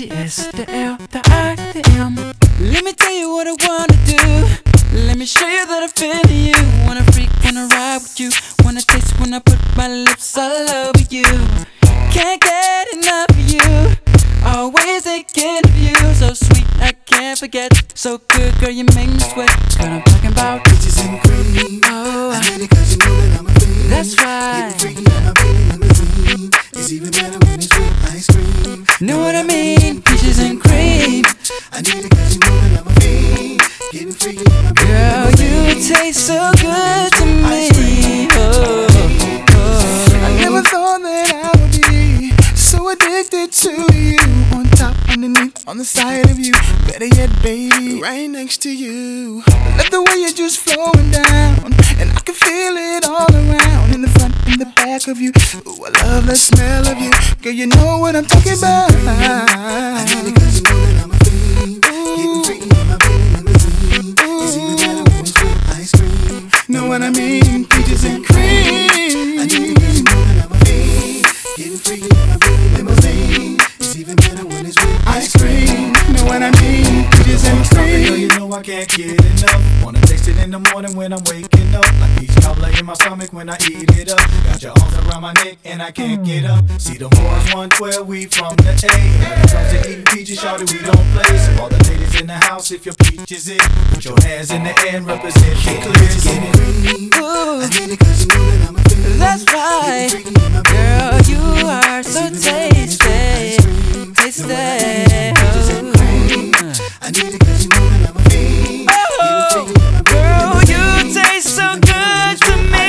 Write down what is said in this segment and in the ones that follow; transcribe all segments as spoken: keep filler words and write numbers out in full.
G S, the L, the I, the M. Let me tell you what I wanna do. Let me show you that I feel you. Wanna freak, wanna ride with you. Wanna taste when I put my lips all over you. Can't get enough of you. Always thinking of you. So sweet, I can't forget. So good, girl, you make me sweat. Girl, I'm talking about peaches and cream. Oh, I need it cause you know that I'm a fiend. that's right. Getting freaky in my pretty limousine. It's even better when it's with ice cream. Know what I mean? Peaches and cream. I need it cause you know that I'm a fiend. Getting freaky in my pretty Girl, limousine. you taste so good to me. Oh, oh. I never thought that I would be so addicted to you. On top, underneath, on the side of you. Better yet, baby, right next to you. Love the way you're just flowing down, and I can feel it all around. In the front, in the back of you. Ooh, I love the smell of you. Girl, you know what I'm talking about. I need it cause you know that I'm a fiend. Getting freaky in my pretty limousine. It's even better when it's with ice cream. Know what I mean? Peaches and cream. I need it cause you know that I'm a fiend. Getting freaky in my pretty limousine. It's even better when it's with ice cream. Know what I mean? Peaches and cream. Girl, you know I can't get enough. Wanna taste it in the morning when I'm waking up. Like peach cobbler in my stomach when I eat it up. Got your arms around my neck and I can't get up. See the boys one twelve, we from the A. When it comes to eating peaches, shawty, we don't play. So all the ladies in the house, if your peach is it, put your hands in the air and represent the clear. Getting cream. Ooh, I need it cause you know that I'm a fiend. that's right. Getting freaky in my pretty Girl, limousine. you are It's so even better when it's with ice tasty. cream. Tasty. Know what I mean? Peaches and cream. I need it cause you know that I'm a fiend. Oh, girl, you taste so good to me.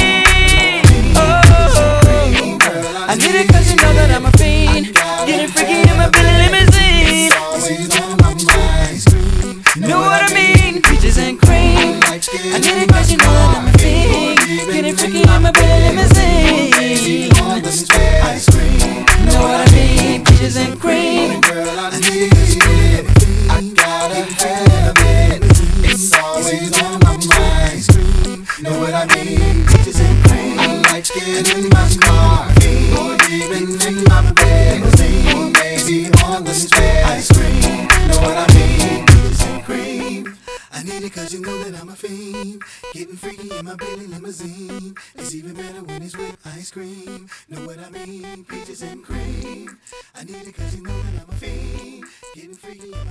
Oh, I need it cause you know that I'm a fiend. Getting freaky in my Billy limousine. Know what I mean? Peaches and cream. I need it cause you know that I'm a fiend. Getting freaky in my Billy limousine. Know what I mean? Peaches and cream. I need it cause you know that I'm a fiend. I gotta have it. It's always on my mind. Know what I mean? Peaches and cream. I like it in my car, or even in my bed, or maybe on the street. Ice cream. Know what I mean? Peaches and cream. I need it cause you know that I'm a fiend. Getting freaky in my Billy limousine. It's even better when it's with ice cream. Know what I mean? Peaches and cream. I need it cause you know that I'm a fiend. Getting freaky.